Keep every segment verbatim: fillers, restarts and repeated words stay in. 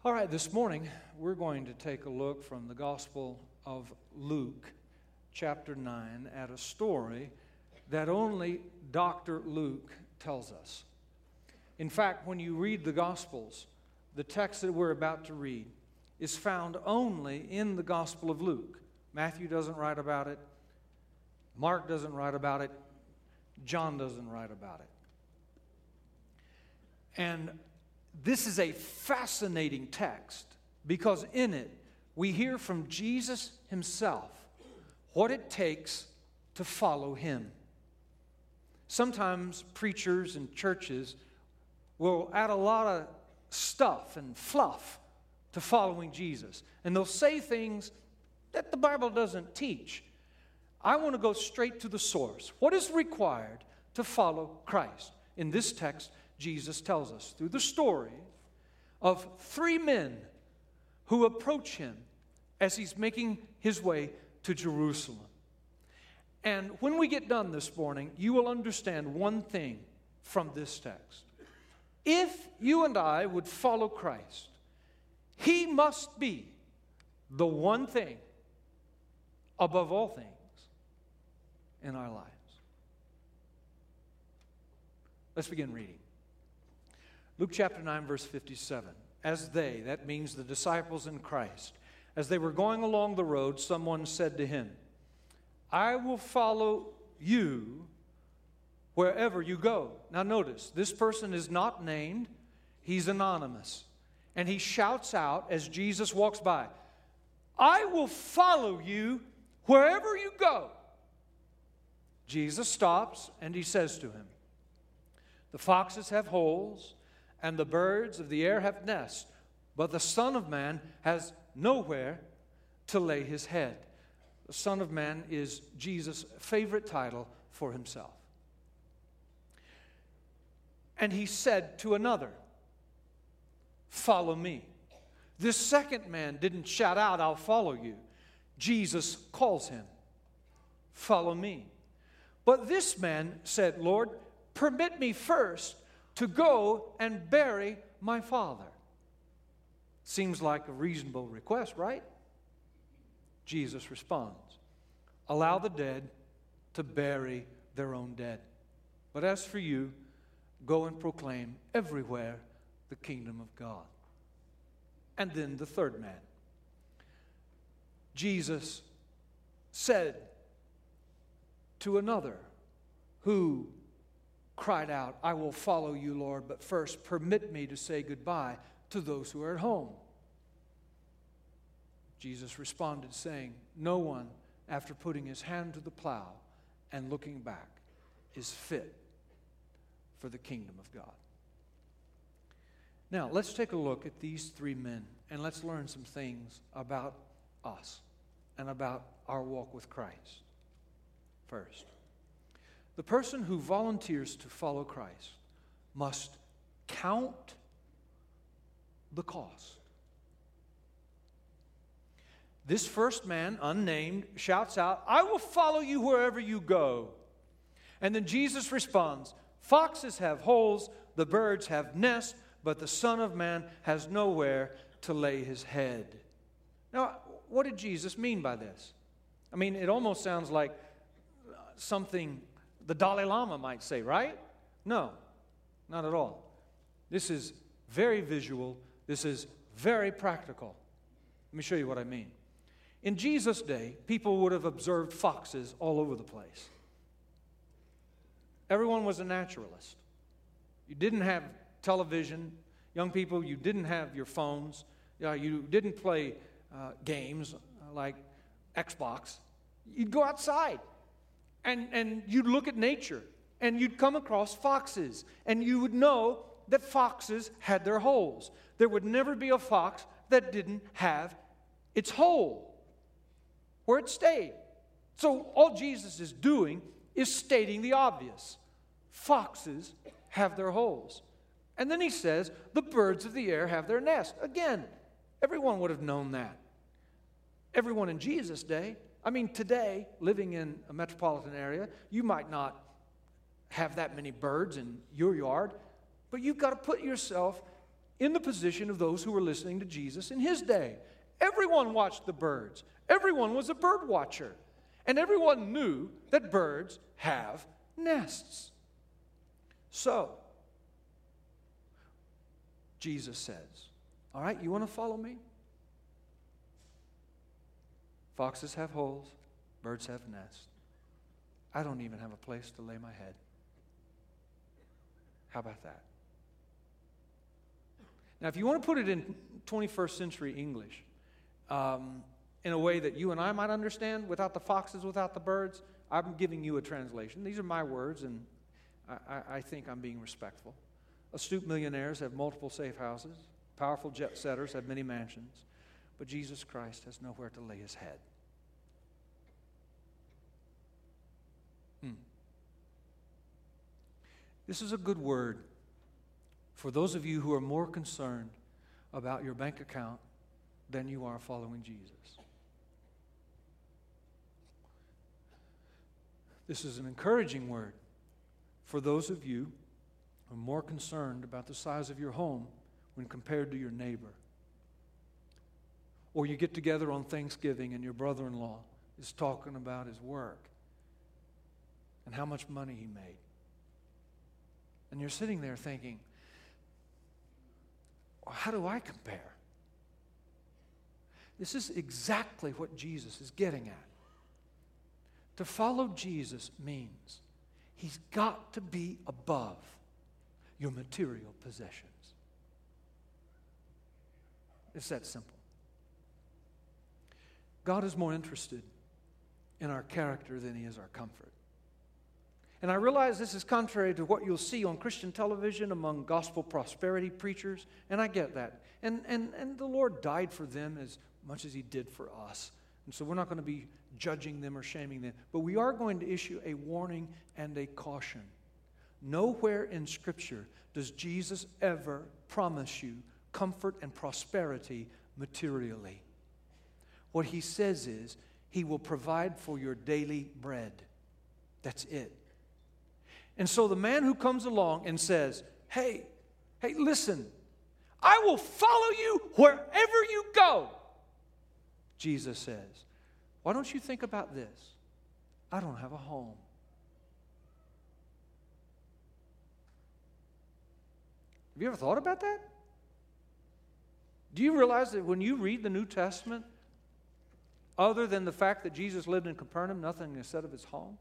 All right, this morning we're going to take a look from the Gospel of Luke, chapter nine, at a story that only Doctor Luke tells us. In fact, when you read the Gospels, the text that we're about to read is found only in the Gospel of Luke. Matthew doesn't write about it. Mark doesn't write about it. John doesn't write about it. And this is a fascinating text because in it we hear from Jesus himself what it takes to follow him. Sometimes preachers and churches will add a lot of stuff and fluff to following Jesus. And they'll say things that the Bible doesn't teach. I want to go straight to the source. What is required to follow Christ? In this text, Jesus tells us through the story of three men who approach him as he's making his way to Jerusalem. And when we get done this morning, you will understand one thing from this text. If you and I would follow Christ, he must be the one thing above all things in our lives. Let's begin reading. Luke chapter nine, verse fifty-seven. As they, that means the disciples in Christ, as they were going along the road, someone said to him, I will follow you wherever you go. Now notice, this person is not named. He's anonymous. And he shouts out as Jesus walks by, I will follow you wherever you go. Jesus stops and he says to him, the foxes have holes and the birds of the air have nests, but the Son of Man has nowhere to lay his head. The Son of Man is Jesus' favorite title for himself. And he said to another, follow me. This second man didn't shout out, I'll follow you. Jesus calls him, follow me. But this man said, Lord, permit me first to go and bury my father. Seems like a reasonable request, right? Jesus responds, allow the dead to bury their own dead. But as for you, go and proclaim everywhere the kingdom of God. And then the third man. Jesus said to another who cried out, I will follow you, Lord, but first permit me to say goodbye to those who are at home. Jesus responded saying, no one, after putting his hand to the plow and looking back, is fit for the kingdom of God. Now, let's take a look at these three men and let's learn some things about us and about our walk with Christ. First, the person who volunteers to follow Christ must count the cost. This first man, unnamed, shouts out, I will follow you wherever you go. And then Jesus responds, foxes have holes, the birds have nests, but the Son of Man has nowhere to lay his head. Now, what did Jesus mean by this? I mean, it almost sounds like something the Dalai Lama might say, right? No, not at all. This is very visual. This is very practical. Let me show you what I mean. In Jesus' day, people would have observed foxes all over the place. Everyone was a naturalist. You didn't have television. Young people, you didn't have your phones. Uh, you didn't play uh, games uh, like Xbox. You'd go outside. And, and you'd look at nature, and you'd come across foxes, and you would know that foxes had their holes. There would never be a fox that didn't have its hole where it stayed. So all Jesus is doing is stating the obvious. Foxes have their holes. And then he says, the birds of the air have their nest. Again, everyone would have known that. Everyone in Jesus' day. I mean, today, living in a metropolitan area, you might not have that many birds in your yard, but you've got to put yourself in the position of those who were listening to Jesus in his day. Everyone watched the birds. Everyone was a bird watcher. And everyone knew that birds have nests. So, Jesus says, all right, you want to follow me? Foxes have holes, birds have nests. I don't even have a place to lay my head. How about that? Now, if you want to put it in twenty-first century English, um, in a way that you and I might understand, without the foxes, without the birds, I'm giving you a translation. These are my words, and I, I, I think I'm being respectful. Astute millionaires have multiple safe houses. Powerful jet setters have many mansions. But Jesus Christ has nowhere to lay his head. Hmm. This is a good word for those of you who are more concerned about your bank account than you are following Jesus. This is an encouraging word for those of you who are more concerned about the size of your home when compared to your neighbor. Or you get together on Thanksgiving and your brother-in-law is talking about his work and how much money he made. And you're sitting there thinking, well, how do I compare? This is exactly what Jesus is getting at. To follow Jesus means he's got to be above your material possessions. It's that simple. God is more interested in our character than he is our comfort. And I realize this is contrary to what you'll see on Christian television among gospel prosperity preachers, and I get that. And, and, and the Lord died for them as much as he did for us. And so we're not going to be judging them or shaming them, but we are going to issue a warning and a caution. Nowhere in Scripture does Jesus ever promise you comfort and prosperity materially. What he says is, he will provide for your daily bread. That's it. And so the man who comes along and says, hey, hey, listen, I will follow you wherever you go. Jesus says, why don't you think about this? I don't have a home. Have you ever thought about that? Do you realize that when you read the New Testament, other than the fact that Jesus lived in Capernaum, nothing is said of his home?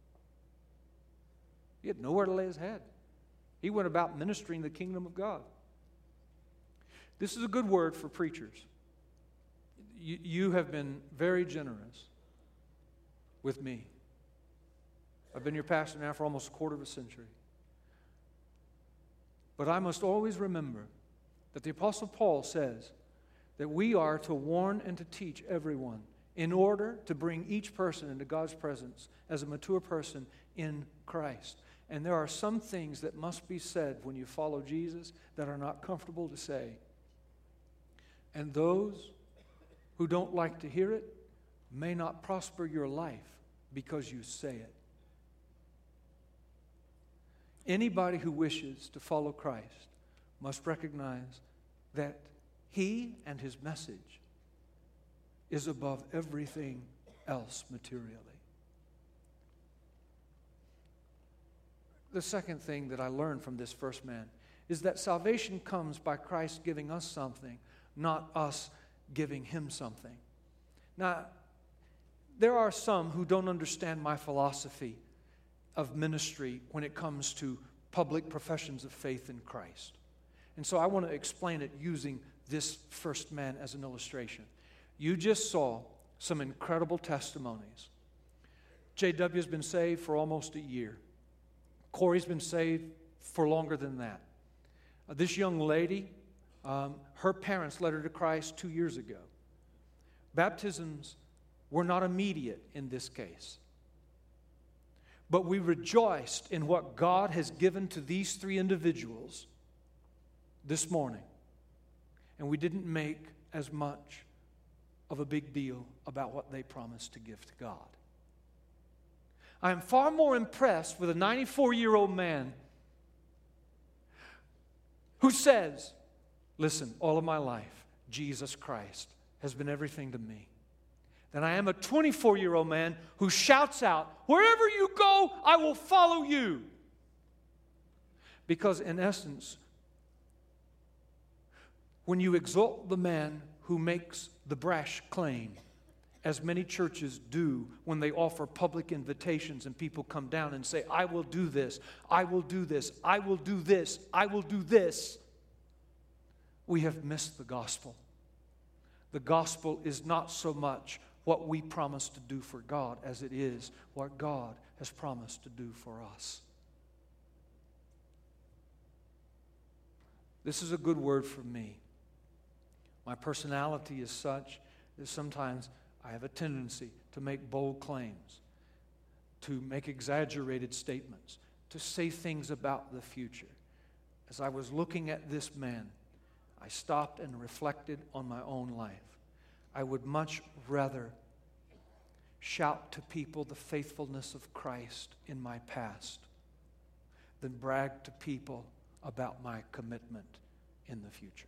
He had nowhere to lay his head. He went about ministering the kingdom of God. This is a good word for preachers. You, you have been very generous with me. I've been your pastor now for almost a quarter of a century. But I must always remember that the Apostle Paul says that we are to warn and to teach everyone in order to bring each person into God's presence as a mature person in Christ. And there are some things that must be said when you follow Jesus that are not comfortable to say. And those who don't like to hear it may not prosper your life because you say it. Anybody who wishes to follow Christ must recognize that he and his message is above everything else materially. The second thing that I learned from this first man is that salvation comes by Christ giving us something, not us giving him something. Now, there are some who don't understand my philosophy of ministry when it comes to public professions of faith in Christ. And so I want to explain it using this first man as an illustration. You just saw some incredible testimonies. J W has been saved for almost a year. Corey's been saved for longer than that. Uh, this young lady, um, her parents led her to Christ two years ago. Baptisms were not immediate in this case. But we rejoiced in what God has given to these three individuals this morning. And we didn't make as much of a big deal about what they promised to give to God. I am far more impressed with a ninety-four-year-old man who says, listen, all of my life, Jesus Christ has been everything to me, then I am a twenty-four-year-old man who shouts out, wherever you go, I will follow you. Because in essence, when you exalt the man who makes the brash claim, as many churches do when they offer public invitations and people come down and say, I will do this, I will do this, I will do this, I will do this, we have missed the gospel. The gospel is not so much what we promise to do for God as it is what God has promised to do for us. This is a good word for me. My personality is such that sometimes I have a tendency to make bold claims, to make exaggerated statements, to say things about the future. As I was looking at this man, I stopped and reflected on my own life. I would much rather shout to people the faithfulness of Christ in my past than brag to people about my commitment in the future.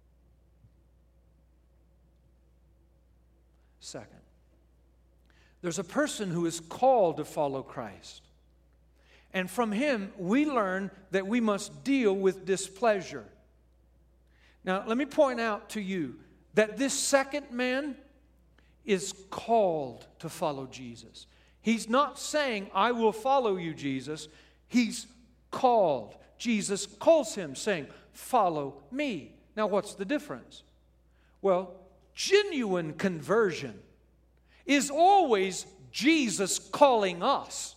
Second, there's a person who is called to follow Christ. And from him, we learn that we must deal with displeasure. Now, let me point out to you that this second man is called to follow Jesus. He's not saying, I will follow you, Jesus. He's called. Jesus calls him, saying, follow me. Now, what's the difference? Well, genuine conversion is always Jesus calling us.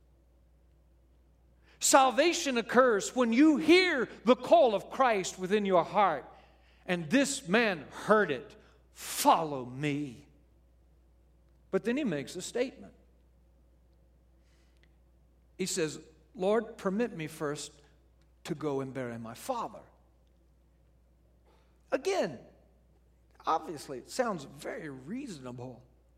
Salvation occurs when you hear the call of Christ within your heart. And this man heard it. Follow me. But then he makes a statement. He says, Lord, permit me first to go and bury my father. Again, obviously, it sounds very reasonable.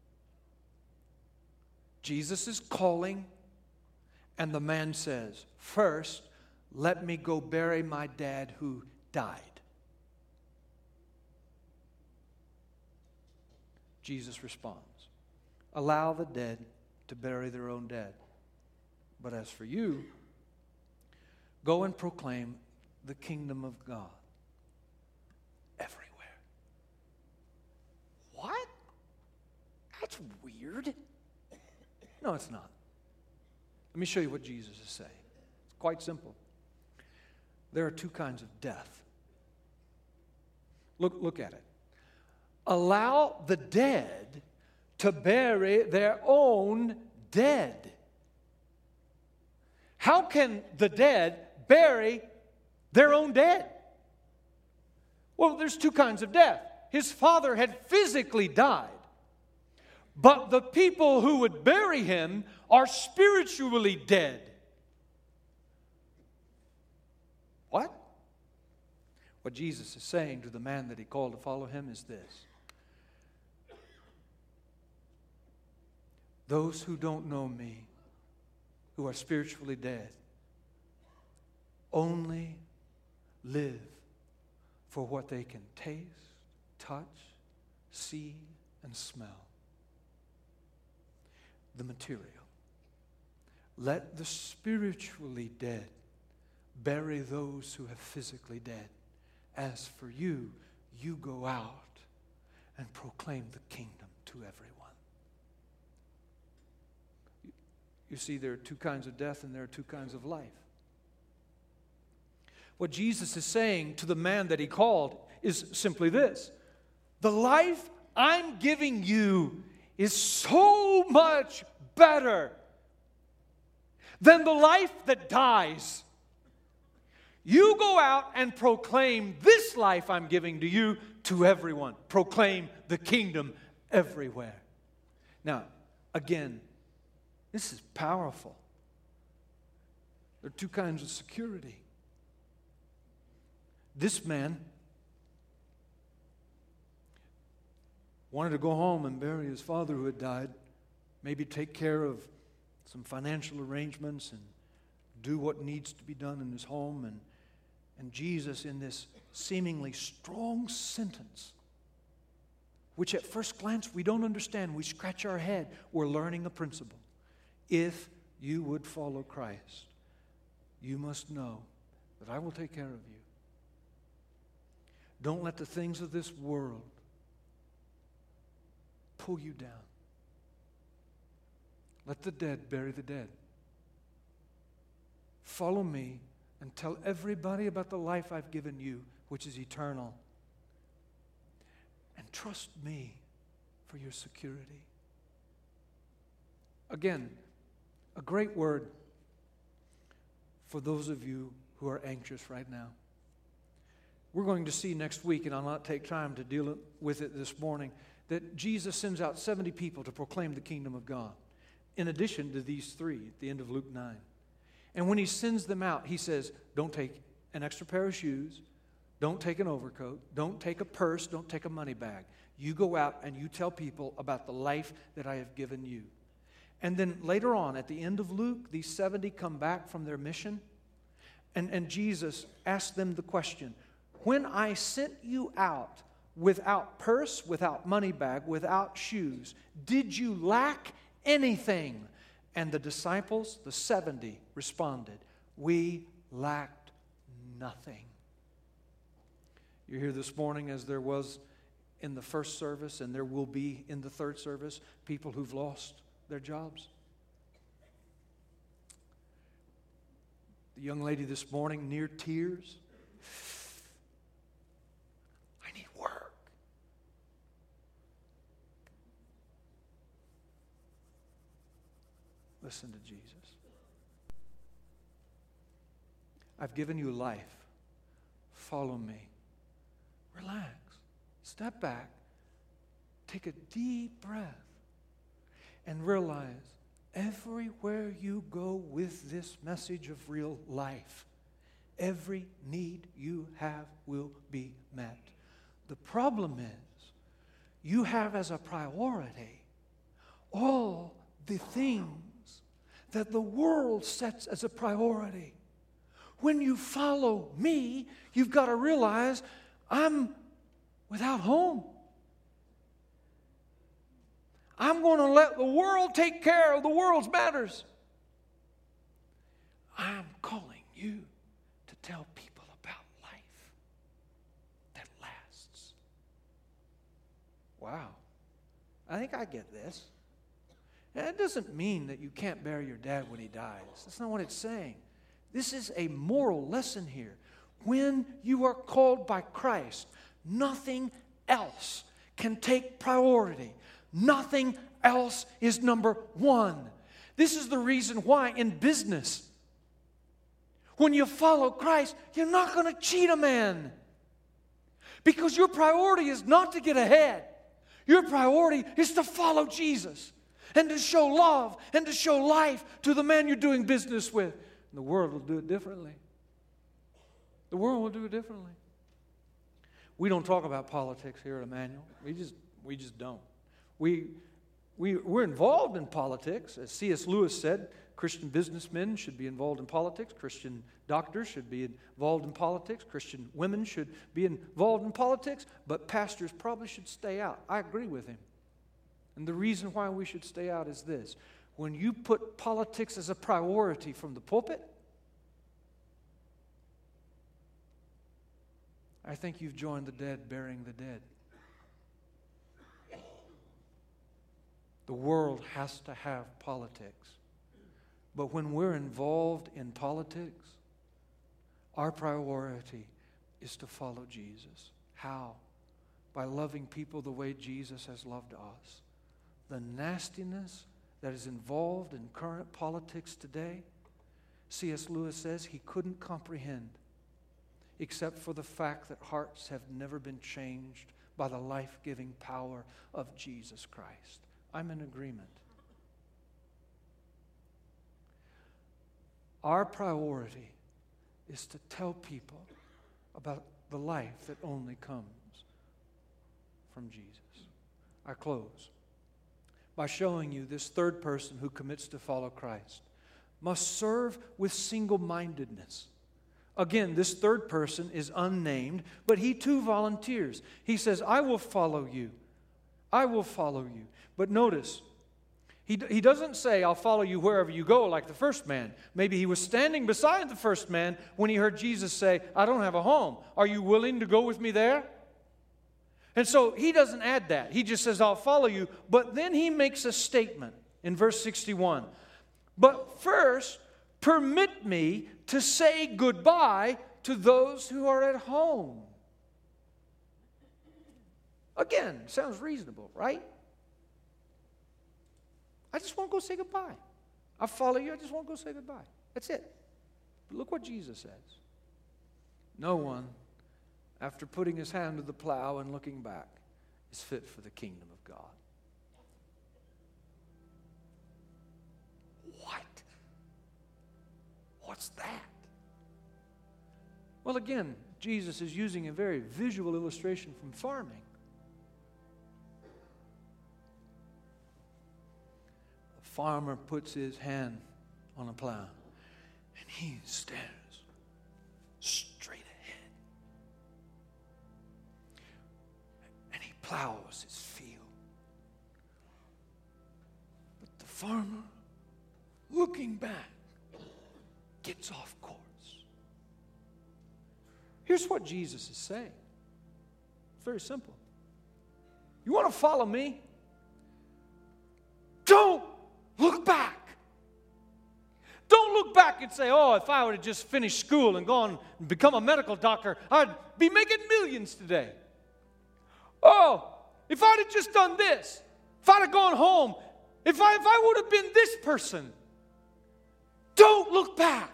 Jesus is calling, and the man says, first, let me go bury my dad who died. Jesus responds, allow the dead to bury their own dead. But as for you, go and proclaim the kingdom of God everywhere. What? That's weird. No, it's not. Let me show you what Jesus is saying. It's quite simple. There are two kinds of death. Look, look at it. Allow the dead to bury their own dead. How can the dead bury their own dead? Well, there's two kinds of death. His father had physically died, but the people who would bury him are spiritually dead. What? What Jesus is saying to the man that he called to follow him is this. Those who don't know me, who are spiritually dead, only live for what they can taste, touch, see, and smell. The material. Let the spiritually dead bury those who have physically dead. As for you, you go out and proclaim the kingdom to everyone. You see, there are two kinds of death and there are two kinds of life. What Jesus is saying to the man that he called is simply this. The life I'm giving you is so much better than the life that dies. You go out and proclaim this life I'm giving to you to everyone. Proclaim the kingdom everywhere. Now, again, this is powerful. There are two kinds of security. This man wanted to go home and bury his father who had died, maybe take care of some financial arrangements and do what needs to be done in his home. And And Jesus, in this seemingly strong sentence, which at first glance we don't understand, we scratch our head, we're learning a principle. If you would follow Christ, you must know that I will take care of you. Don't let the things of this world pull you down. Let the dead bury the dead. Follow me and tell everybody about the life I've given you, which is eternal. And trust me for your security. Again, a great word for those of you who are anxious right now. We're going to see next week, and I'll not take time to deal with it this morning, that Jesus sends out seventy people to proclaim the kingdom of God, in addition to these three at the end of Luke nine. And when he sends them out, he says, don't take an extra pair of shoes, don't take an overcoat, don't take a purse, don't take a money bag. You go out and you tell people about the life that I have given you. And then later on, at the end of Luke, these seventy come back from their mission, and, and Jesus asked them the question, when I sent you out without purse, without money bag, without shoes, did you lack anything? And the disciples, the seventy, responded, we lacked nothing. You're here this morning, as there was in the first service, and there will be in the third service, people who've lost their jobs. The young lady this morning, near tears. I need work. Listen to Jesus. I've given you life. Follow me. Relax. Step back. Take a deep breath. And realize everywhere you go with this message of real life, every need you have will be met. The problem is, you have as a priority all the things that the world sets as a priority. When you follow me, you've got to realize I'm without home. I'm going to let the world take care of the world's matters. I'm calling you to tell people about life that lasts. Wow. I think I get this. That doesn't mean that you can't bury your dad when he dies. That's not what it's saying. This is a moral lesson here. When you are called by Christ, nothing else can take priority. Nothing else is number one. This is the reason why in business, when you follow Christ, you're not going to cheat a man. Because your priority is not to get ahead. Your priority is to follow Jesus and to show love and to show life to the man you're doing business with. And the world will do it differently. The world will do it differently. We don't talk about politics here at Emmanuel. We just, we just don't. We, we, we're involved in politics. As C S Lewis said, Christian businessmen should be involved in politics. Christian doctors should be involved in politics. Christian women should be involved in politics. But pastors probably should stay out. I agree with him. And the reason why we should stay out is this. When you put politics as a priority from the pulpit, I think you've joined the dead burying the dead. The world has to have politics. But when we're involved in politics, our priority is to follow Jesus. How? By loving people the way Jesus has loved us. The nastiness that is involved in current politics today, C S Lewis says he couldn't comprehend, except for the fact that hearts have never been changed by the life-giving power of Jesus Christ. I'm in agreement. Our priority is to tell people about the life that only comes from Jesus. I close by showing you this third person who commits to follow Christ must serve with single-mindedness, Again, this third person is unnamed, but he too volunteers. He says, I will follow you. I will follow you. But notice, he, he doesn't say, I'll follow you wherever you go, like the first man. Maybe he was standing beside the first man when he heard Jesus say, I don't have a home. Are you willing to go with me there? And so he doesn't add that. He just says, I'll follow you. But then he makes a statement in verse sixty-one. But first, permit me to say goodbye to those who are at home. Again, sounds reasonable, right? I just want to go say goodbye. I follow you, I just want to go say goodbye. That's it. But look what Jesus says. No one, after putting his hand to the plow and looking back, is fit for the kingdom of God. What? What's that? Well, again, Jesus is using a very visual illustration from farming. A farmer puts his hand on a plow and he stares straight ahead. And he plows his field. But the farmer, looking back, gets off course. Here's what Jesus is saying. It's very simple. You want to follow me? Don't look back. Don't look back and say, oh, if I would have just finished school and gone and become a medical doctor, I'd be making millions today. Oh, if I'd have just done this, if I'd have gone home, if I, if I would have been this person. Don't look back.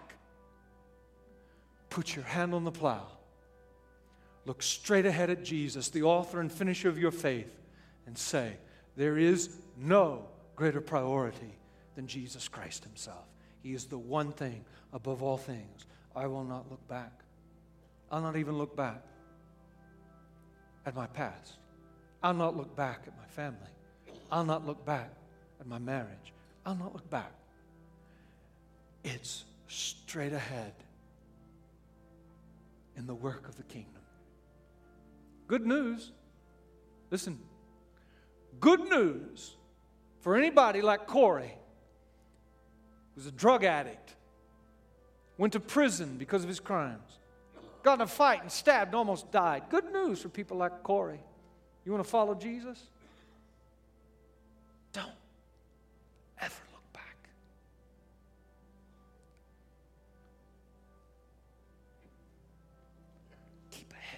Put your hand on the plow. Look straight ahead at Jesus, the author and finisher of your faith, and say, there is no greater priority than Jesus Christ himself. He is the one thing above all things. I will not look back. I'll not even look back at my past. I'll not look back at my family. I'll not look back at my marriage. I'll not look back. It's straight ahead in the work of the kingdom. Good news. Listen. Good news for anybody like Corey, who's a drug addict, went to prison because of his crimes, got in a fight and stabbed and almost died. Good news for people like Corey. You want to follow Jesus? Don't ever look back. Keep ahead.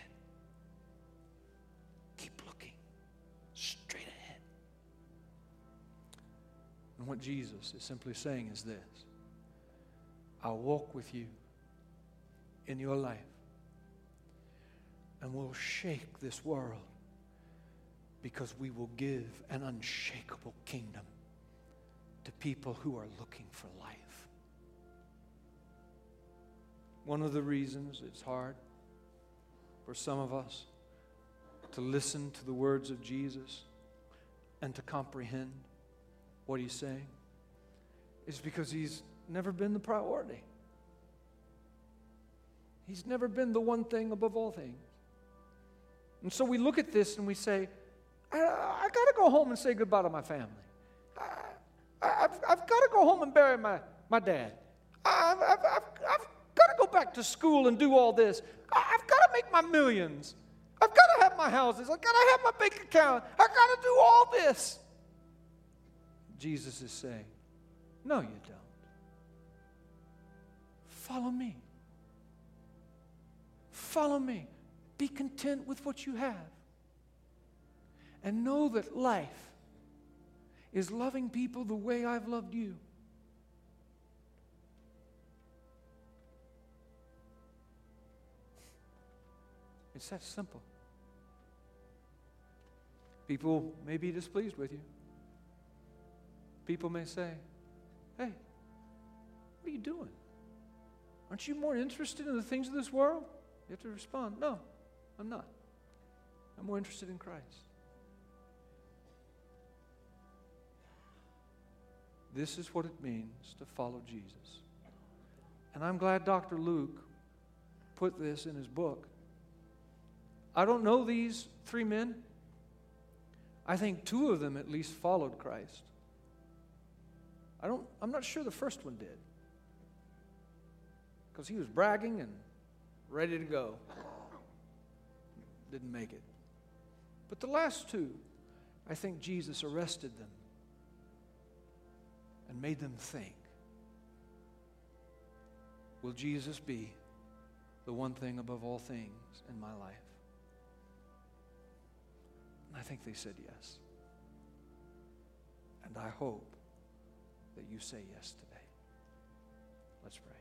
Keep looking straight ahead. And what Jesus is simply saying is this: I'll walk with you in your life, and we'll shake this world because we will give an unshakable kingdom to people who are looking for life. One of the reasons it's hard for some of us to listen to the words of Jesus and to comprehend what he's saying is because he's never been the priority. He's never been the one thing above all things. And so we look at this and we say, I, I got to go home and say goodbye to my family. I, I, I've, I've got to go home and bury my, my dad. I've, I've, I've, I've got to go back to school and do all this. I, I've got to make my millions. I've got to have my houses. I've got to have my bank account. I've got to do all this. Jesus is saying, no, you don't. Follow me. Follow me. Be content with what you have. And know that life is loving people the way I've loved you. It's that simple. People may be displeased with you. People may say, hey, what are you doing? Aren't you more interested in the things of this world? You have to respond, no, I'm not. I'm more interested in Christ. This is what it means to follow Jesus. And I'm glad Doctor Luke put this in his book. I don't know these three men. I think two of them at least followed Christ. I don't, I'm not sure the first one did, because he was bragging and ready to go. Didn't make it. But the last two, I think Jesus arrested them and made them think. Will Jesus be the one thing above all things in my life? And I think they said yes. And I hope that you say yes today. Let's pray.